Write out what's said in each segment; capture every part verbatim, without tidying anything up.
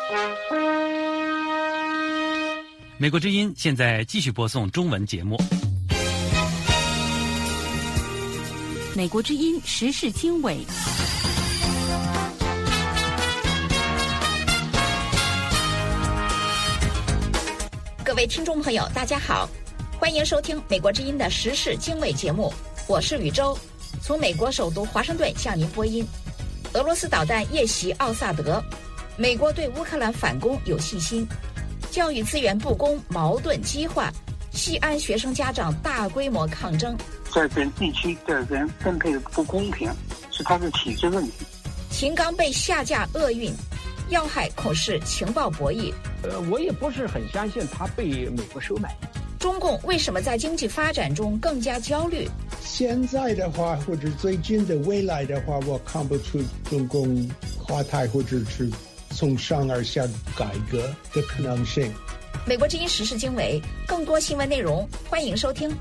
美国之音现在继续播送中文节目。 美国之音时事经纬。 各位听众朋友，大家好，欢迎收听美国之音的时事经纬节目，我是宇宙，从美国首都华盛顿向您播音。俄罗斯导弹夜袭奥萨德，美国对乌克兰反攻有信心。教育资源不公，矛盾激化，西安学生家长大规模抗争。 在本地区的人分配不公平，是它的体制问题。 秦刚被下架厄运，要害恐是情报博弈。 呃，我也不是很相信他被美国收买。 中共为什么在经济发展中更加焦虑？ 现在的话，或者最近的未来的话，我看不出中共垮台或者是从上而下改革的可能性。 美国之音时事经纬，更多新闻内容，欢迎收听。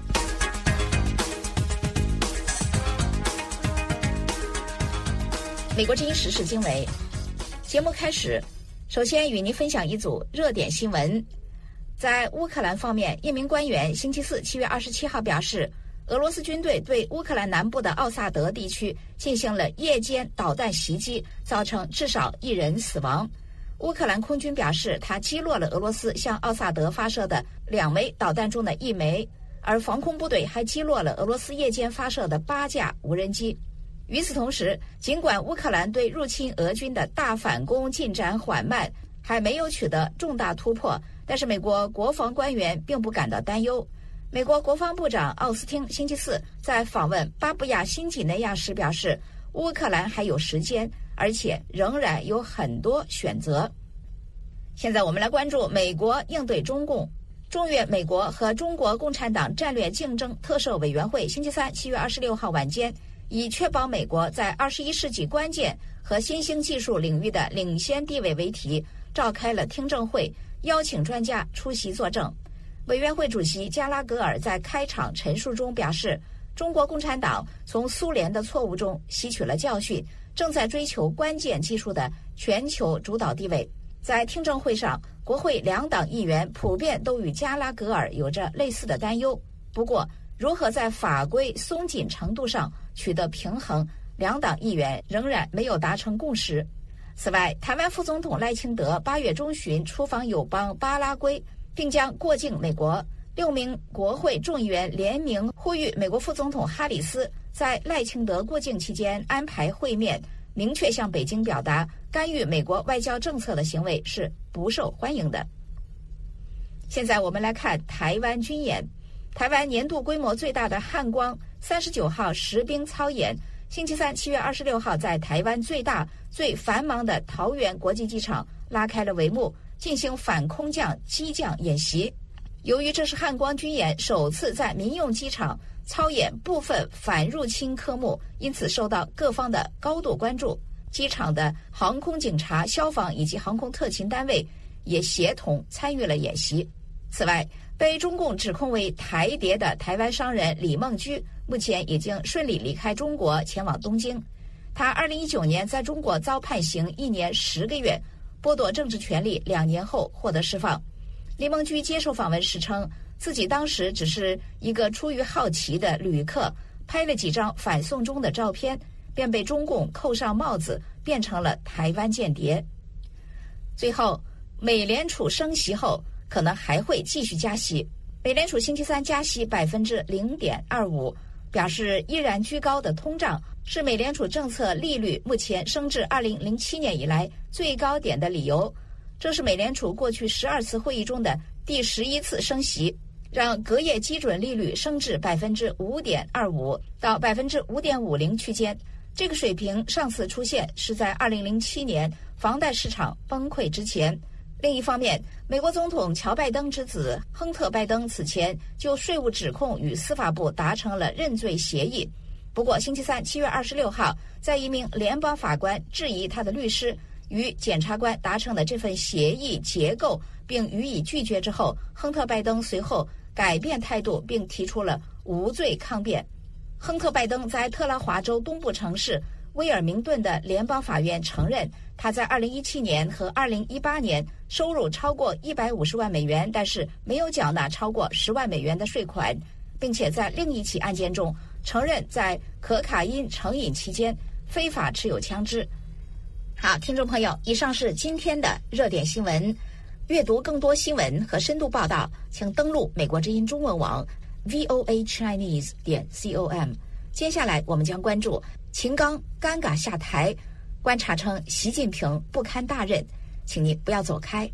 美国之音时事经纬节目开始，首先与您分享一组热点新闻。在乌克兰方面，一名官员星期四七月二十七号表示，俄罗斯军队对乌克兰南部的奥萨德地区进行了夜间导弹袭击，造成至少一人死亡。乌克兰空军表示，他击落了俄罗斯向奥萨德发射的两枚导弹中的一枚，而防空部队还击落了俄罗斯夜间发射的八架无人机。与此同时，尽管乌克兰对入侵俄军的大反攻进展缓慢，还没有取得重大突破，但是美国国防官员并不感到担忧。美国国防部长奥斯汀星期四在访问巴布亚新几内亚时表示，乌克兰还有时间，而且仍然有很多选择。现在我们来关注美国应对中共。中越美国和中国共产党战略竞争特设委员会星期三七月二十六号晚间，以确保美国在二十一世纪关键和新兴技术领域的领先地位为题，召开了听证会，邀请专家出席作证。委员会主席加拉格尔在开场陈述中表示，中国共产党从苏联的错误中吸取了教训，正在追求关键技术的全球主导地位。在听证会上，国会两党议员普遍都与加拉格尔有着类似的担忧。不过，如何在法规松紧程度上取得平衡，两党议员仍然没有达成共识。此外，台湾副总统赖清德八月中旬出访友邦巴拉圭，并将过境美国。六名国会众议员联名呼吁美国副总统哈里斯在赖清德过境期间安排会面，明确向北京表达干预美国外交政策的行为是不受欢迎的。现在我们来看台湾军演。台湾年度规模最大的汉光三十九号实兵操演，星期三七月二十六号在台湾最大最繁忙的桃园国际机场拉开了帷幕，进行反空降机降演习。由于这是汉光军演首次在民用机场操演部分反入侵科目，因此受到各方的高度关注。机场的航空警察、消防以及航空特勤单位也协同参与了演习。此外，被中共指控为台谍的台湾商人李孟居目前已经顺利离开中国，前往东京。他二零一九年在中国遭判刑一年十个月，剥夺政治权利两年后获得释放。李孟居接受访问时称，自己当时只是一个出于好奇的旅客，拍了几张反送中的照片，便被中共扣上帽子，变成了台湾间谍。最后，美联储升息后可能还会继续加息。美联储星期三加息百分之零点二五，表示依然居高的通胀是美联储政策利率目前升至二零零七年以来最高点的理由。这是美联储过去十二次会议中的第十一次升息，让隔夜基准利率升至百分之五点二五到百分之五点五零区间。这个水平上次出现是在二零零七年房贷市场崩溃之前。另一方面，美国总统乔拜登之子亨特拜登此前就税务指控与司法部达成了认罪协议。不过，星期三七月二十六号，在一名联邦法官质疑他的律师与检察官达成的这份协议结构并予以拒绝之后，亨特拜登随后改变态度并提出了无罪抗辩。亨特拜登在特拉华州东部城市威尔明顿的联邦法院承认，他在二零一七年和二零一八年收入超过一百五十万美元，但是没有缴纳超过十万美元的税款，并且在另一起案件中承认在可卡因成瘾期间非法持有枪支。好，听众朋友，以上是今天的热点新闻。阅读更多新闻和深度报道，请登录美国之音中文网 v o a chinese 点 com。接下来我们将关注秦刚尴尬下台，观察称习近平不堪大任，请您不要走开。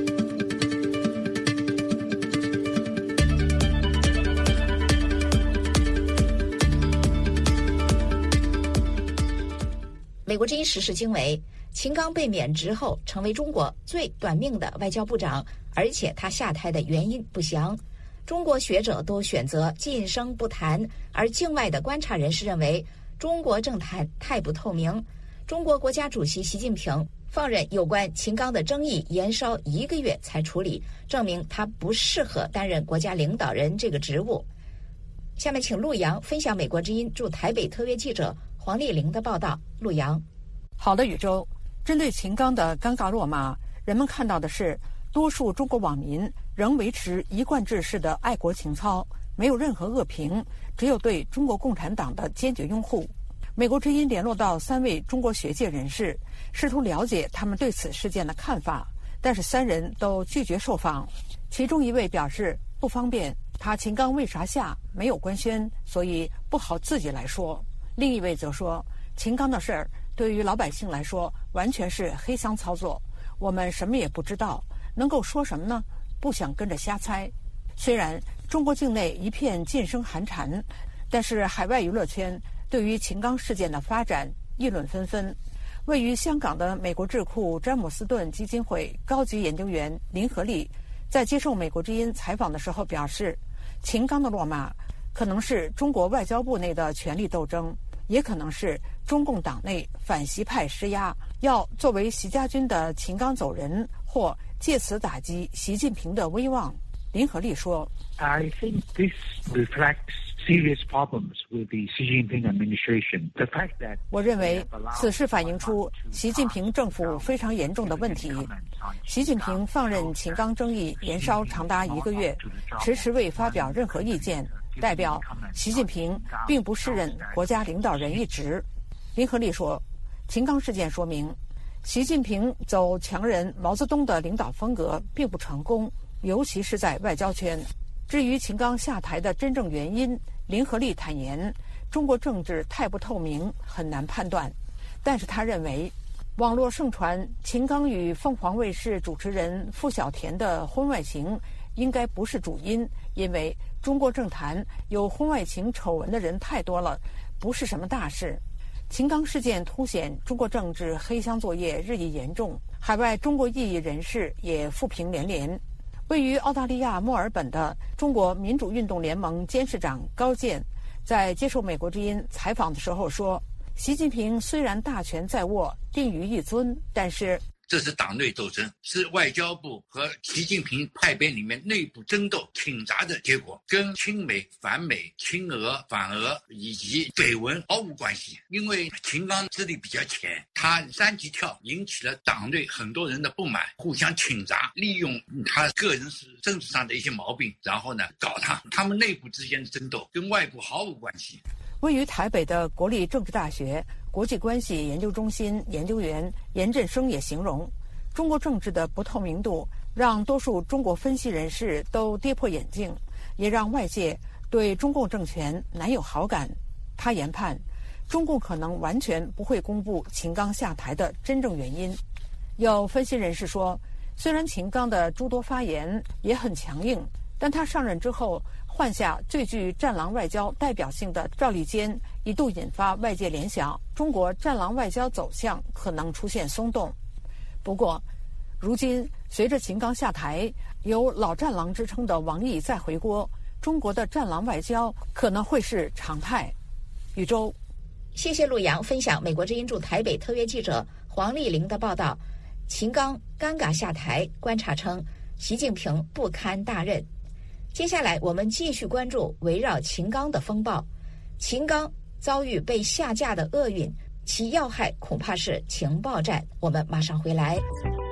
美国之音时事经纬，秦刚被免职后成为中国最短命的外交部长，而且他下台的原因不详。中国学者都选择噤声不谈，而境外的观察人士认为中国政坛太不透明。中国国家主席习近平放任有关秦刚的争议延烧一个月才处理，证明他不适合担任国家领导人这个职务。下面请陆洋分享美国之音驻台北特约记者黄丽玲的报道。陆洋。 好的，宇宙。针对秦刚的尴尬落马，人们看到的是多数中国网民仍维持一贯制式的爱国情操，没有任何恶评，只有对中国共产党的坚决拥护。美国之音联络到三位中国学界人士，试图了解他们对此事件的看法，但是三人都拒绝受访。其中一位表示不方便，他秦刚为啥下没有官宣，所以不好自己来说。另一位则说，秦刚的事儿对于老百姓来说完全是黑箱操作，我们什么也不知道，能够说什么呢？不想跟着瞎猜。虽然中国境内一片噤声寒蝉，但是海外娱乐圈对于秦刚事件的发展议论纷纷。位于香港的美国智库詹姆斯顿基金会高级研究员林和利在接受美国之音采访的时候表示，秦刚的落马可能是中国外交部内的权力斗争，也可能是中共党内反习派施压，要作为习家军的秦刚走人，或借此打击习近平的威望。林和利说 I think this reflects serious problems with the Xi Jinping administration. The fact that 我认为此事反映出习近平政府非常严重的问题。习近平放任秦刚争议延烧长达一个月，迟迟未发表任何意见，代表习近平并不适任国家领导人一职。林和利说，秦刚事件说明习近平走强人毛泽东的领导风格并不成功，尤其是在外交圈。至于秦刚下台的真正原因，林和利坦言，中国政治太不透明，很难判断。但是他认为，网络盛传秦刚与凤凰卫视主持人傅小田的婚外情应该不是主因，因为中国政坛有婚外情丑闻的人太多了，不是什么大事。秦刚事件凸显中国政治黑箱作业日益严重，海外中国异议人士也负评连连。位于澳大利亚墨尔本的中国民主运动联盟监事长高健在接受美国之音采访的时候说，习近平虽然大权在握，定于一尊，但是这是党内斗争，是外交部和习近平派别里面内部争斗挺杂的结果，跟亲美、反美、亲俄、反俄以及绯闻毫无关系。因为秦刚资历比较浅，他三级跳引起了党内很多人的不满，互相挺杂，利用他个人是政治上的一些毛病，然后呢搞他，他们内部之间的争斗跟外部毫无关系。 位于台北的国立政治大学国际关系研究中心研究员严振声也形容，中国政治的不透明度让多数中国分析人士都跌破眼镜，也让外界对中共政权难有好感。他研判，中共可能完全不会公布秦刚下台的真正原因。有分析人士说，虽然秦刚的诸多发言也很强硬，但他上任之后换下最具战狼外交代表性的赵立坚，一度引发外界联想，中国战狼外交走向可能出现松动。不过，如今随着秦刚下台，有老战狼之称的王毅再回锅，中国的战狼外交可能会是常态。宇宙， 谢谢陆洋分享美国之音驻台北特约记者黄丽玲的报道。秦刚尴尬下台，观察称习近平不堪大任。接下来我们继续关注围绕秦刚的风暴。秦刚遭遇被下架的厄运， 其要害恐怕是情报战。我们马上回来。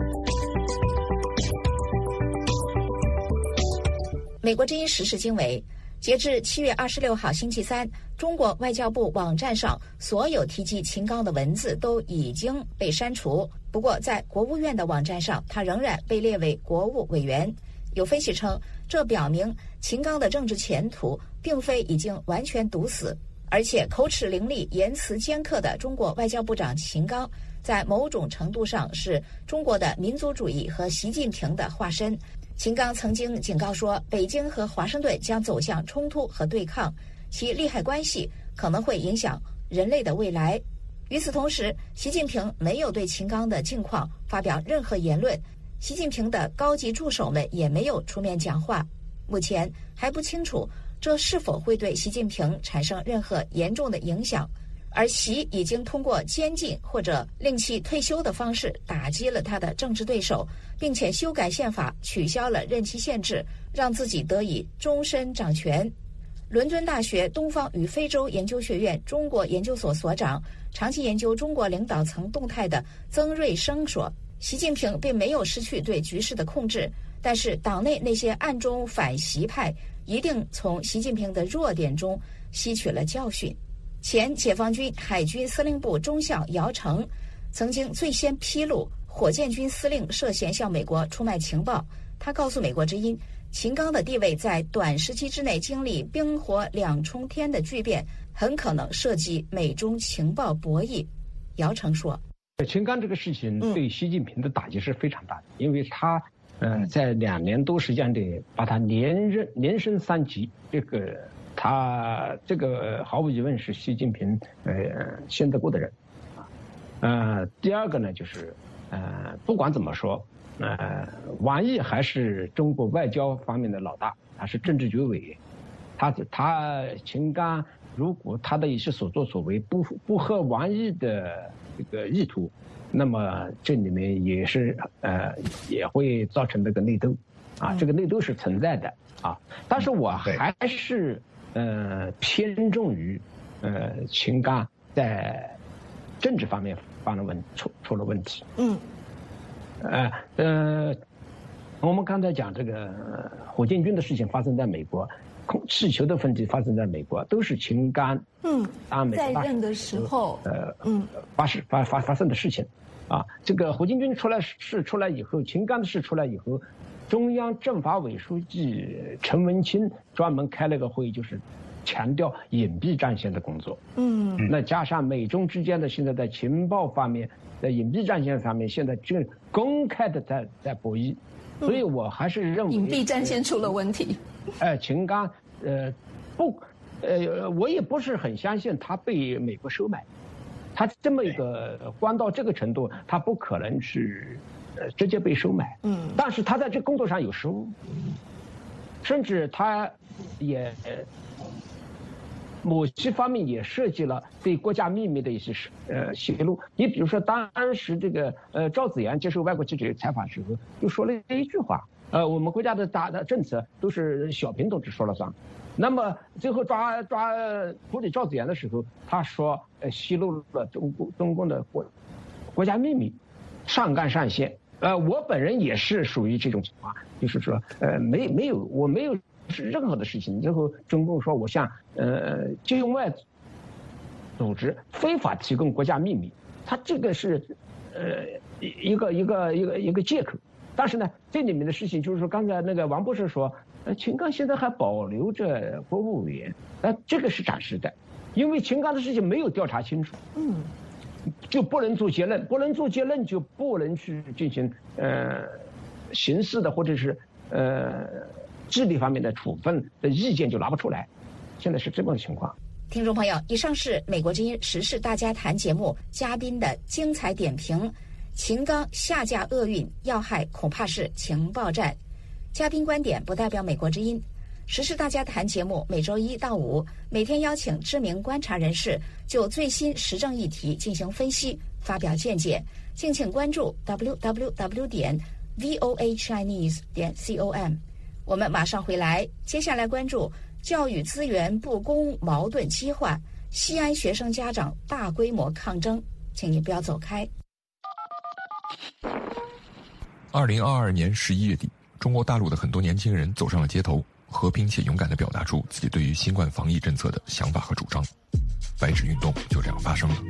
美国之音时事经纬，截至七月二十六号星期三，中国外交部网站上所有提及秦刚的文字都已经被删除。不过，在国务院的网站上，他仍然被列为国务委员。有分析称，这表明秦刚的政治前途并非已经完全堵死，而且口齿伶俐、言辞尖刻的中国外交部长秦刚，在某种程度上是中国的民族主义和习近平的化身。秦刚曾经警告说，北京和华盛顿将走向冲突和对抗，其利害关系可能会影响人类的未来。与此同时，习近平没有对秦刚的境况发表任何言论，习近平的高级助手们也没有出面讲话。目前还不清楚这是否会对习近平产生任何严重的影响，而习已经通过监禁或者令其退休的方式打击了他的政治对手，并且修改宪法，取消了任期限制，让自己得以终身掌权。伦敦大学东方与非洲研究学院中国研究所所长、长期研究中国领导层动态的曾瑞生说，习近平并没有失去对局势的控制，但是党内那些暗中反习派一定从习近平的弱点中吸取了教训。前解放军海军司令部中校姚成曾经最先披露火箭军司令涉嫌向美国出卖情报。他告诉美国之音，秦刚的地位在短时期之内经历冰火两重天的巨变，很可能涉及美中情报博弈。姚成说， 秦刚这个事情对习近平的打击是非常大的，因为他呃在两年多时间里把他连任连升三级，这个他这个毫无疑问是习近平呃信得过的人啊。呃，第二个呢就是呃不管怎么说，呃王毅还是中国外交方面的老大，他是政治局委，他他秦刚如果他的一些所作所为不不合王毅的这个意图，那么这里面也是呃也会造成这个内斗啊，这个内斗是存在的啊。但是我还是呃偏重于呃秦刚在政治方面发了问出出了问题。嗯，呃呃，我们刚才讲这个火箭军的事情发生在美国，空气球的问题发生在美国，都是秦刚嗯当美国在任的时候呃嗯发生发发发生的事情啊。这个火箭军出来事出来以后，秦刚的事出来以后，中央政法委书记陈文清专门开了个会，就是强调隐蔽战线的工作。嗯，那加上美中之间的现在在情报方面，在隐蔽战线上面，现在正公开的在在博弈，所以我还是认为隐蔽战线出了问题。 哎，秦刚，呃，不，呃，我也不是很相信他被美国收买，他这么一个官到这个程度，他不可能是呃直接被收买。嗯，但是他在这工作上有失误，甚至他也某些方面也涉及了对国家秘密的一些呃泄露。你比如说，当时这个呃赵紫阳接受外国记者采访的时候，就说了一句话。呃，我们国家的大的政策都是小平同志说了算。那么最后抓抓处理赵紫阳的时候，他说呃泄露了中共中共的国国家秘密，上纲上线。呃，我本人也是属于这种情况，就是说呃没没有我没有任何的事情，最后中共说我向呃境外组织非法提供国家秘密，他这个是呃一个一个一个一个借口。但是呢，这里面的事情就是说，刚才那个王博士说，呃，秦刚现在还保留着国务委员，呃，这个是暂时的，因为秦刚的事情没有调查清楚，嗯，就不能做结论，不能做结论就不能去进行呃刑事的或者是呃纪律方面的处分的意见就拿不出来，现在是这么个情况。 听众朋友，以上是美国之音时事大家谈节目嘉宾的精彩点评。秦刚下架厄运要害恐怕是情报战，嘉宾观点不代表美国之音。时事大家谈节目每周一到五每天邀请知名观察人士就最新时政议题进行分析，发表见解。敬请关注 w w w 点 v o a chinese 点 com。我们马上回来，接下来关注教育资源不公矛盾激化， 西安学生家长大规模抗争，请你不要走开。 二零二二年十一月底，中国大陆的很多年轻人走上了街头，和平且勇敢地表达出自己对于新冠防疫政策的想法和主张。白纸运动就这样发生了。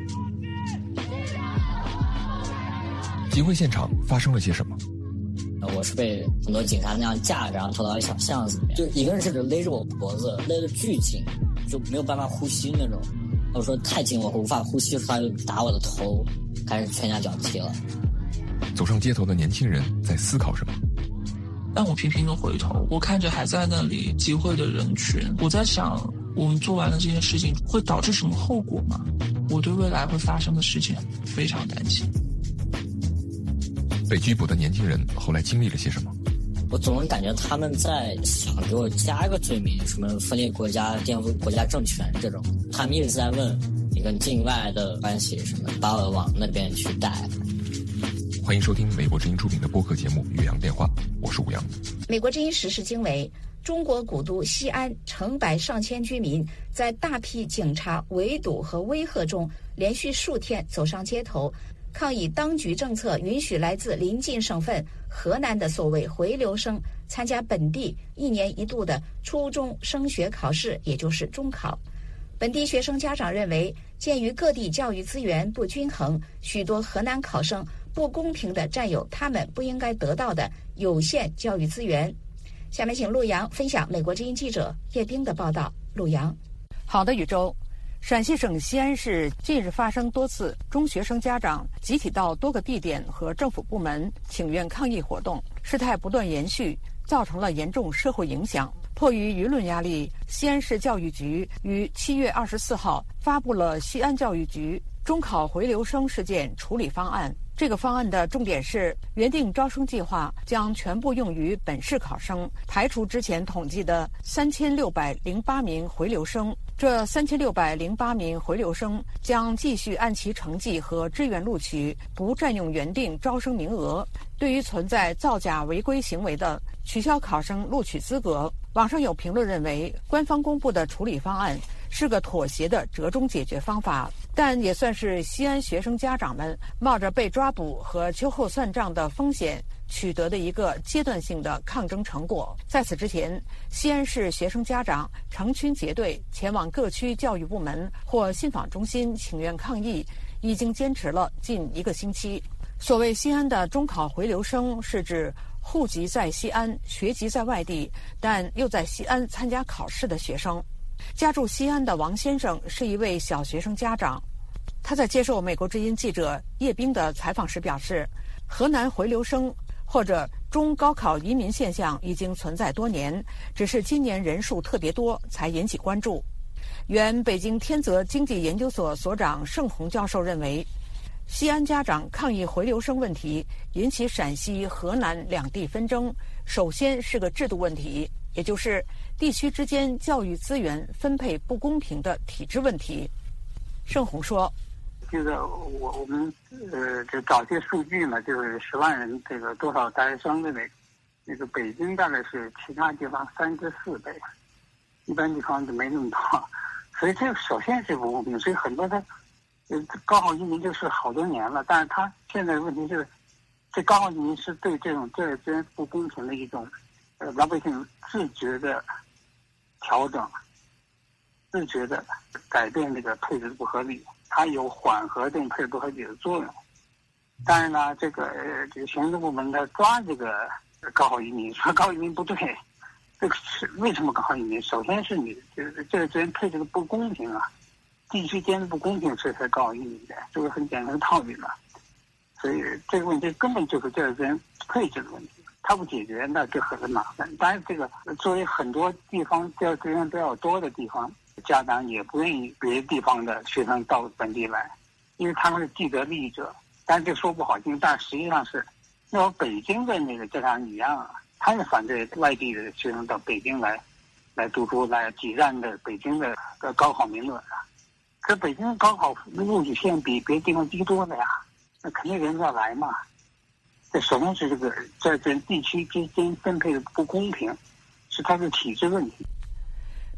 集会现场发生了些什么？ 我是被很多警察那样架着，然后拖到一小巷子里面，就一个人甚至勒着我脖子，勒得巨紧，就没有办法呼吸那种。我说太紧，我无法呼吸，他就打我的头，开始拳打脚踢了。 走上街头的年轻人在思考什么？ 当我频频地回头，我看着还在那里集会的人群，我在想，我们做完了这件事情会导致什么后果吗？我对未来会发生的事情非常担心。 被拘捕的年轻人后来经历了些什么？ 我总是感觉他们在想给我加一个罪名，什么分裂国家、颠覆国家政权这种。他们一直在问你跟境外的关系，什么把我往那边去带。 欢迎收听美国之音出品的播客节目《岳阳电话》，我是吴阳。 美国之音时事经纬：中国古都西安成百上千居民在大批警察围堵和威吓中，连续数天走上街头，抗议当局政策允许来自邻近省份河南的所谓回流生参加本地一年一度的初中升学考试，也就是中考。本地学生家长认为，鉴于各地教育资源不均衡，许多河南考生不公平地占有他们不应该得到的有限教育资源。下面请陆阳分享美国之音记者叶冰的报道。陆阳。 好的，宇宙。陕西省西安市近日发生多次中学生家长集体到多个地点和政府部门请愿抗议活动，事态不断延续，造成了严重社会影响。迫于舆论压力，西安市教育局于七月二十四号发布了西安教育局中考回流生事件处理方案。这个方案的重点是，原定招生计划将全部用于本市考生，排除之前统计的三千六百零八名回流生。这三千六百零八名回流生将继续按其成绩和志愿录取，不占用原定招生名额。对于存在造假违规行为的，取消考生录取资格。网上有评论认为，官方公布的处理方案是个妥协的折中解决方法，但也算是西安学生家长们冒着被抓捕和秋后算账的风险取得的一个阶段性的抗争成果。在此之前，西安市学生家长成群结队前往各区教育部门或信访中心请愿抗议，已经坚持了近一个星期。所谓西安的中考回流生，是指户籍在西安、学籍在外地，但又在西安参加考试的学生。家住西安的王先生是一位小学生家长，他在接受美国之音记者叶冰的采访时表示，河南回流生或者中高考移民现象已经存在多年，只是今年人数特别多才引起关注。原北京天泽经济研究所所长盛红教授认为，西安家长抗议回流生问题引起陕西、河南两地纷争，首先是个制度问题，也就是地区之间教育资源分配不公平的体制问题。盛红说：“ 这个我我们呃，就找些数据嘛，就是十万人这个多少大学生的那个，那个北京大概是其他地方三至四倍，一般地方就没那么多，所以这个首先是不公平，所以很多的。”呃，高考移民就是好多年了，但是他现在的问题是，这高考移民是对这种这这不公平的一种，呃，老百姓自觉的调整，自觉的改变这个配置不合理，它有缓和这种配置不合理的作用。但是呢，这个呃这个行政部门在抓这个高考移民，说高考移民不对，这个是为什么高考移民？首先是你这个这个资源配置的不公平啊。地区间的不公平，所以才告移民的，这个很简单的道理嘛。所以这个问题根本就是教育资源配置的问题，它不解决，那就很麻烦。当然，这个作为很多地方教育资源比较多的地方，家长也不愿意别的地方的学生到本地来，因为他们是既得利益者。但这说不好听，但实际上是，那我北京的那个家长一样啊，他们反对外地的学生到北京来，来读书，来挤占的北京的高考名额啊。这北京高考录取线比别的地方低多了呀，那肯定人要来嘛。这首先是这个在这地区之间分配的不公平，是它的体制问题。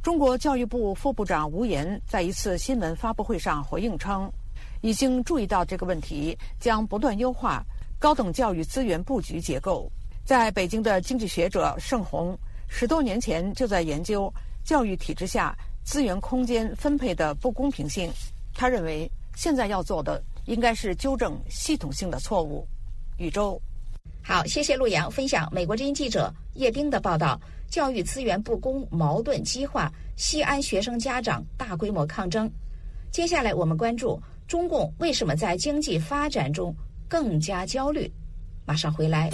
中国教育部副部长吴岩在一次新闻发布会上回应称，已经注意到这个问题，将不断优化高等教育资源布局结构。在北京的经济学者盛红十多年前就在研究教育体制下资源空间分配的不公平性。他认为现在要做的应该是纠正系统性的错误。宇宙， 好，谢谢陆洋分享美国之音记者叶冰的报道：教育资源不公矛盾激化，西安学生家长大规模抗争。接下来我们关注中共为什么在经济发展中更加焦虑。马上回来。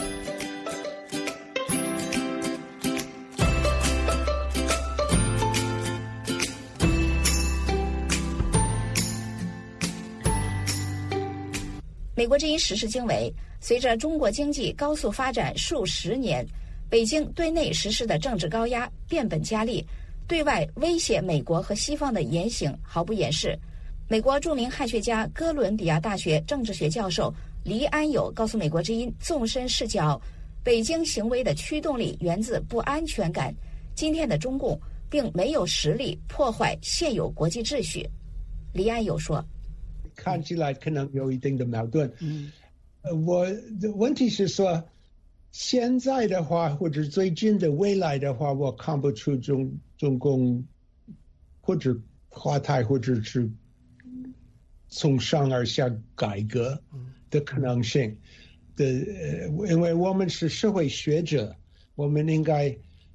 美国之音时事经纬，随着中国经济高速发展数十年，北京对内实施的政治高压变本加厉，对外威胁美国和西方的言行毫不掩饰。美国著名汉学家、哥伦比亚大学政治学教授黎安友告诉美国之音纵深视角，北京行为的驱动力源自不安全感。今天的中共并没有实力破坏现有国际秩序。黎安友说， 看起来可能有一定的矛盾。嗯，呃，我的问题是说，现在的话或者最近的未来的话，我看不出中中共或者华台或者是从上而下改革的可能性的，呃，因为我们是社会学者，我们应该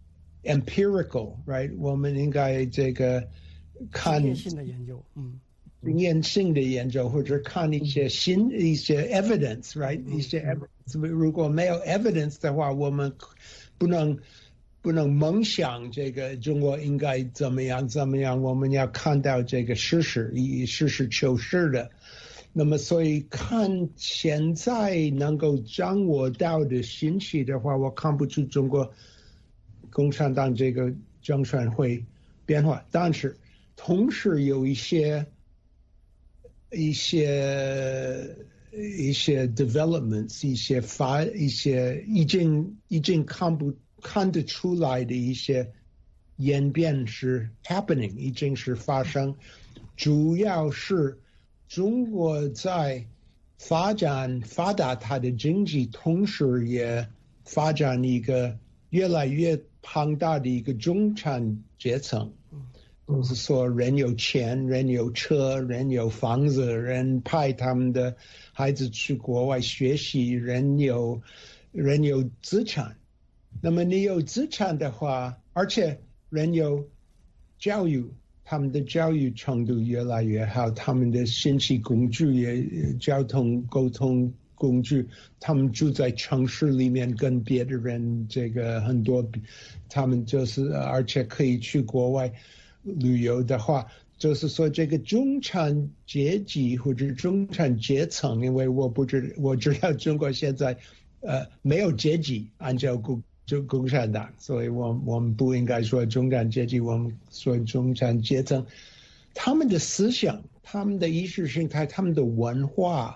empirical，right？ 我们应该这个看经验性的研究，嗯。经验性的研究，或者看一些新一些 evidence，right？ 一些 evidence， 如果没有 evidence 的话，我们不能不能梦想这个中国应该怎么样怎么样。我们要看到这个事实，以实事求是的。那么，所以看现在能够掌握到的信息的话，我看不出中国共产党这个政权会变化，但是同时有一些。一些一些 developments， 一些发一些已经已经看不看得出来的一些演变是 happening， 已经是发生。主要是中国在发展发达它的经济，同时也发展一个越来越庞大的一个中产阶层。就是说，人有钱，人有车，人有房子，人派他们的孩子去国外学习，人有人有资产。那么你有资产的话，而且人有教育，他们的教育程度越来越好，他们的信息工具也交通沟通工具，他们住在城市里面，跟别的人这个很多，他们就是而且可以去国外旅游的话，就是说这个中产阶级或者中产阶层，因为我不知我知道中国现在呃没有阶级，按照共就共产党，所以我我们不应该说中产阶级，我们说中产阶层，他们的思想、他们的意识形态、他们的文化，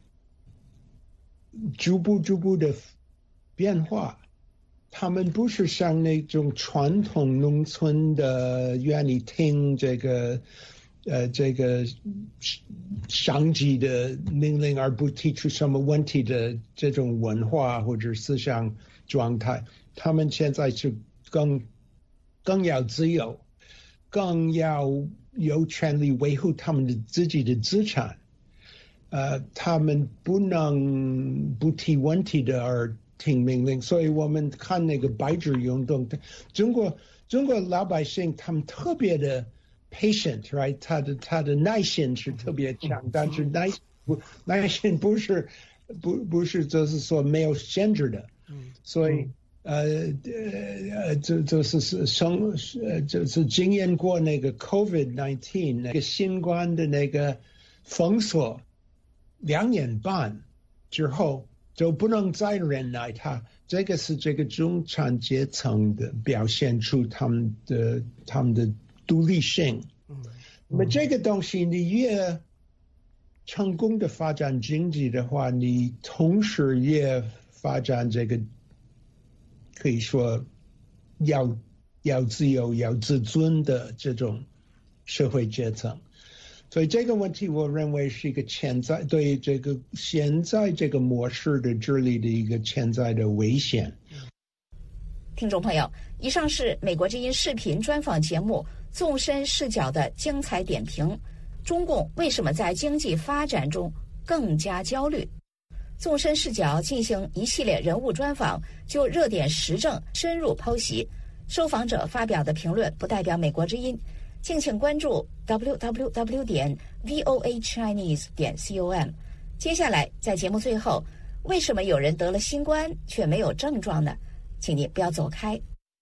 逐步逐步的变化。他们不是像那种传统农村的愿意听这个呃这个上级的命令而不提出什么问题的这种文化或者思想状态。他们现在是更更要自由，更要有权利维护他们的自己的资产。呃，他们不能不提问题的而听命令，所以我们看那个白纸运动，中国中国老百姓他们特别的 patient，right？ 他的他的耐心是特别强，但是耐不耐心不是不不是就是说没有限制的，所以呃呃这就是是生呃就是经验过那个 COVID 十九 那个新冠的那个封锁两年半之后。就不能再忍耐他，这个是这个中产阶层的表现出他们的他们的独立性。那么这个东西，你越成功的发展经济的话，你同时越发展这个可以说要要自由、要自尊的这种社会阶层。所以这个问题，我认为是一个潜在对这个现在这个模式的治理的一个潜在的危险。 听众朋友，以上是美国之音视频专访节目《纵深视角》的精彩点评。中共为什么在经济发展中更加焦虑？纵深视角进行一系列人物专访，就热点时政深入剖析。受访者发表的评论不代表美国之音，敬请关注 double-u double-u double-u 点 v o a chinese 点 com。接下来，在节目最后，为什么有人得了新冠却没有症状呢？请你不要走开。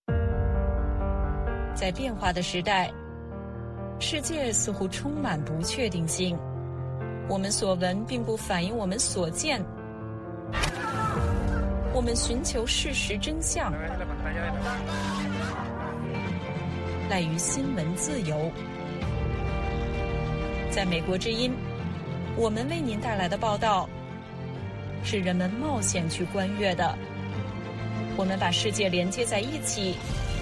在变化的时代，世界似乎充满不确定性。我们所闻并不反映我们所见。我们寻求事实真相，赖于新闻自由。在美国之音，我们为您带来的报道是人们冒险去观阅的。我们把世界连接在一起，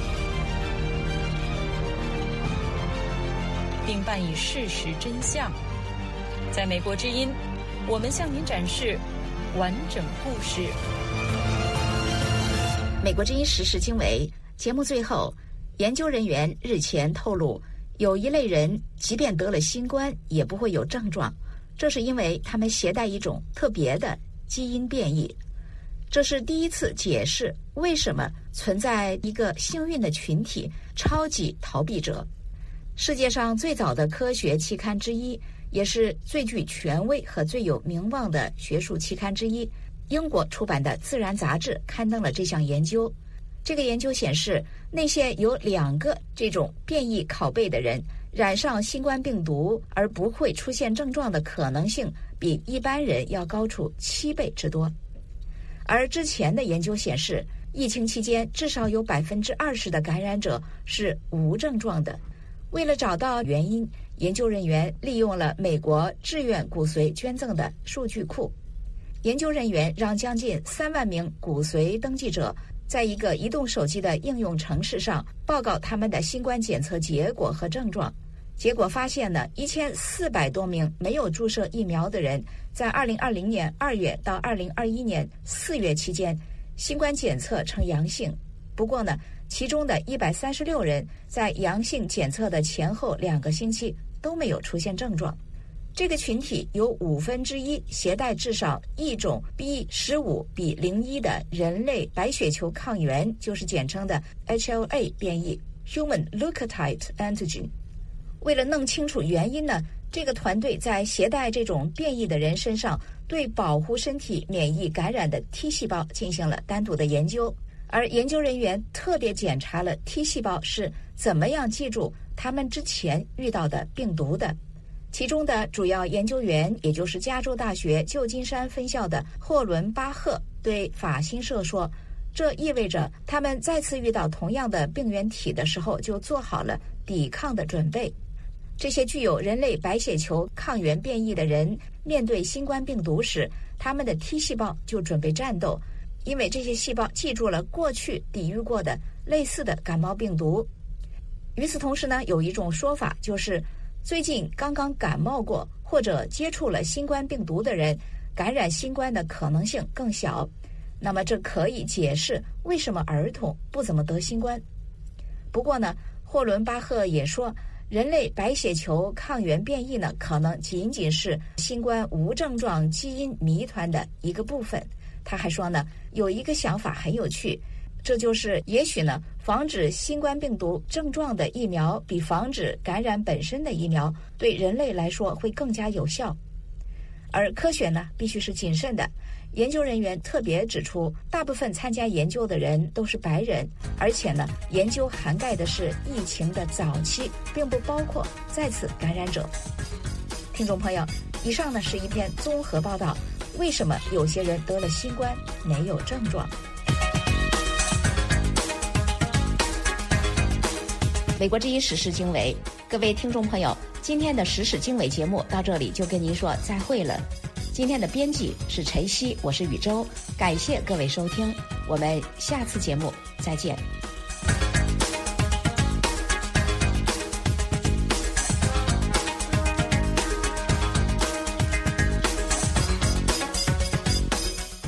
并伴以事实真相。在美国之音，我们向您展示完整故事。 美国之音时事经纬节目最后，研究人员日前透露，有一类人即便得了新冠也不会有症状，这是因为他们携带一种特别的基因变异。这是第一次解释为什么存在一个幸运的群体——超级逃避者。世界上最早的科学期刊之一，也是最具权威和最有名望的学术期刊之一，英国出版的《自然》杂志刊登了这项研究。这个研究显示，那些有两个这种变异拷贝的人染上新冠病毒而不会出现症状的可能性，比一般人要高出七倍之多。而之前的研究显示，疫情期间至少有百分之二十的感染者是无症状的。为了找到原因，研究人员利用了美国志愿骨髓捐赠的数据库。研究人员让将近三万名骨髓登记者在一个移动手机的应用程式上报告他们的新冠检测结果和症状。结果发现呢，一千四百多名没有注射疫苗的人，在二零二零年二月到二零二一年四月期间，新冠检测呈阳性。不过呢，其中的一百三十六人在阳性检测的前后两个星期都没有出现症状。这个群体有五分之一携带至少一种 B 十五 比零一 的人类白血球抗原，就是简称的 H L A 变异 Human Leukocyte Antigen。为了弄清楚原因呢，这个团队在携带这种变异的人身上对保护身体免疫感染的 T 细胞进行了单独的研究，而研究人员特别检查了 T 细胞是怎么样记住他们之前遇到的病毒的。其中的主要研究员，也就是加州大学旧金山分校的霍伦巴赫对法新社说，这意味着他们再次遇到同样的病原体的时候就做好了抵抗的准备。这些具有人类白血球抗原变异的人面对新冠病毒时，他们的 T 细胞就准备战斗，因为这些细胞记住了过去抵御过的类似的感冒病毒。与此同时呢，有一种说法就是最近刚刚感冒过或者接触了新冠病毒的人，感染新冠的可能性更小。那么这可以解释为什么儿童不怎么得新冠。不过呢，霍伦巴赫也说，人类白血球抗原变异呢，可能仅仅是新冠无症状基因谜团的一个部分。他还说呢，有一个想法很有趣，这就是也许呢，防止新冠病毒症状的疫苗比防止感染本身的疫苗对人类来说会更加有效。而科学呢，必须是谨慎的。研究人员特别指出，大部分参加研究的人都是白人，而且呢，研究涵盖的是疫情的早期，并不包括再次感染者。听众朋友，以上呢是一篇综合报道，为什么有些人得了新冠没有症状。美国之音时事经纬，各位听众朋友，今天的时事经纬节目到这里就跟您说再会了。今天的编辑是陈曦，我是宇宙，感谢各位收听，我们下次节目再见。